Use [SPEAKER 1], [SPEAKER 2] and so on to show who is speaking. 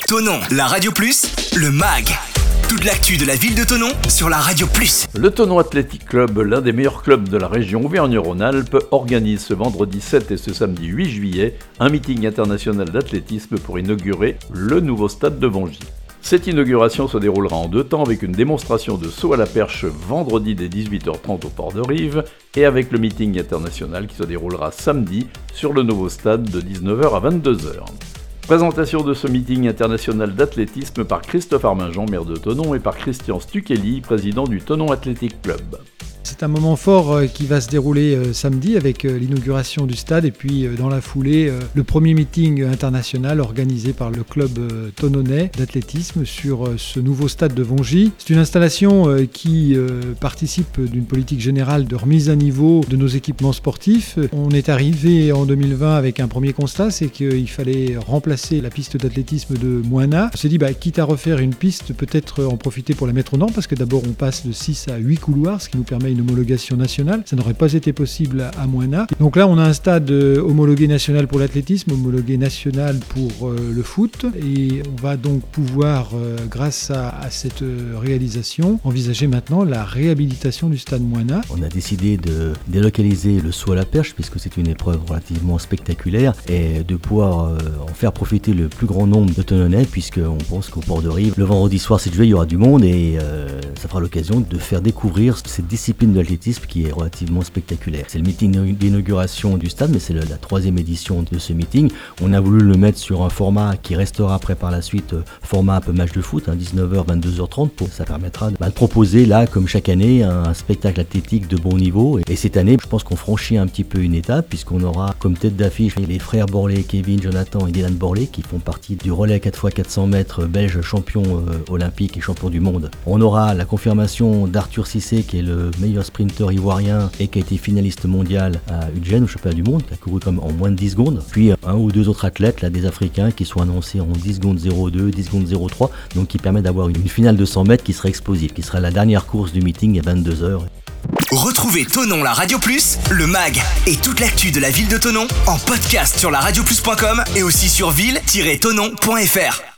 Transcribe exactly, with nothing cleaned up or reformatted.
[SPEAKER 1] Thonon, la Radio Plus, le M A G. Toute l'actu de la ville de Thonon sur la Radio Plus.
[SPEAKER 2] Le Thonon Athletic Club, l'un des meilleurs clubs de la région Auvergne-Rhône-Alpes, organise ce vendredi sept et ce samedi huit juillet un meeting international d'athlétisme pour inaugurer le nouveau stade de Vongy. Cette inauguration se déroulera en deux temps avec une démonstration de saut à la perche vendredi dès dix-huit heures trente au port de Rive et avec le meeting international qui se déroulera samedi sur le nouveau stade de dix-neuf heures à vingt-deux heures. Présentation de ce meeting international d'athlétisme par Christophe Arminjon, maire de Thonon, et par Christian Stuckelli, président du Thonon Athletic Club.
[SPEAKER 3] C'est un moment fort qui va se dérouler samedi avec l'inauguration du stade et puis dans la foulée le premier meeting international organisé par le club thononnais d'athlétisme sur ce nouveau stade de Vongy. C'est une installation qui participe d'une politique générale de remise à niveau de nos équipements sportifs. On est arrivé en deux mille vingt avec un premier constat, c'est qu'il fallait remplacer la piste d'athlétisme de Moina. On s'est dit, bah, quitte à refaire une piste, peut-être en profiter pour la mettre aux normes parce que d'abord on passe de six à huit couloirs, ce qui nous permet une homologation nationale. Ça n'aurait pas été possible à, à Moina. Donc là, on a un stade euh, homologué national pour l'athlétisme, homologué national pour euh, le foot. Et on va donc pouvoir, euh, grâce à, à cette euh, réalisation, envisager maintenant la réhabilitation du stade Moina.
[SPEAKER 4] On a décidé de délocaliser le saut à la perche, puisque c'est une épreuve relativement spectaculaire, et de pouvoir euh, en faire profiter le plus grand nombre de Thononnais, puisqu'on pense qu'au port de Rive, le vendredi soir sept juillet, il y aura du monde, et euh, ça fera l'occasion de faire découvrir cette discipline de l'athlétisme qui est relativement spectaculaire. C'est le meeting d'inauguration du stade, mais c'est la troisième édition de ce meeting. On a voulu le mettre sur un format qui restera après par la suite euh, format un peu match de foot, hein, dix-neuf heures, vingt-deux heures trente. Pour, ça permettra de, bah, de proposer là, comme chaque année, un, un spectacle athlétique de bon niveau. Et, et cette année, je pense qu'on franchit un petit peu une étape, puisqu'on aura comme tête d'affiche les frères Borlée, Kevin, Jonathan et Dylan Borlée, qui font partie du relais quatre fois quatre cents mètres belge champion euh, olympique et champion du monde. On aura la confirmation d'Arthur Cissé, qui est le meilleur sprinter ivoirien et qui a été finaliste mondial à Udgen, au championnat du monde, qui a couru comme en moins de dix secondes. Puis un ou deux autres athlètes, là, des Africains, qui sont annoncés en dix secondes zéro deux, dix secondes zéro trois, donc qui permet d'avoir une, une finale de cent mètres qui sera explosive, qui sera la dernière course du meeting à vingt-deux heures.
[SPEAKER 1] Retrouvez Thonon, la Radio Plus, le M A G et toute l'actu de la ville de Thonon en podcast sur la radio plus point com et aussi sur ville tiret thonon point f r.